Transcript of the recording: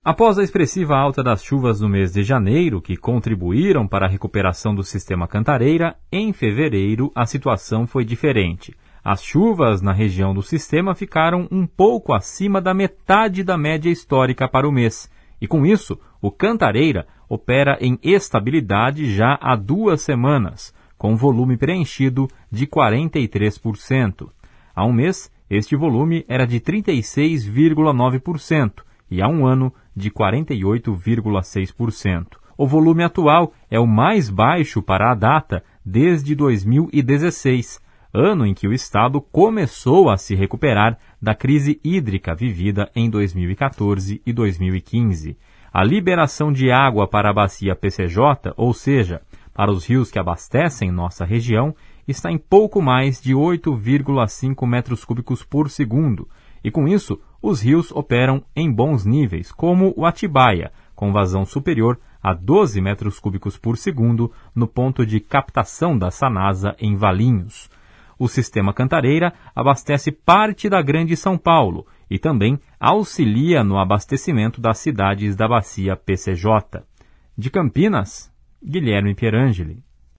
Após a expressiva alta das chuvas no mês de janeiro, que contribuíram para a recuperação do sistema Cantareira, em fevereiro a situação foi diferente. As chuvas na região do sistema ficaram um pouco acima da metade da média histórica para o mês, e com isso, o Cantareira opera em estabilidade já há 2 semanas, com volume preenchido de 43%. Há um mês, este volume era de 36,9% e há um ano de 48,6%. O volume atual é o mais baixo para a data desde 2016, ano em que o Estado começou a se recuperar da crise hídrica vivida em 2014 e 2015. A liberação de água para a bacia PCJ, ou seja, para os rios que abastecem nossa região, está em pouco mais de 8,5 metros cúbicos por segundo, e com isso os rios operam em bons níveis, como o Atibaia, com vazão superior a 12 metros cúbicos por segundo no ponto de captação da Sanasa em Valinhos. O sistema Cantareira abastece parte da Grande São Paulo e também auxilia no abastecimento das cidades da bacia PCJ. De Campinas, Guilherme Pierangeli.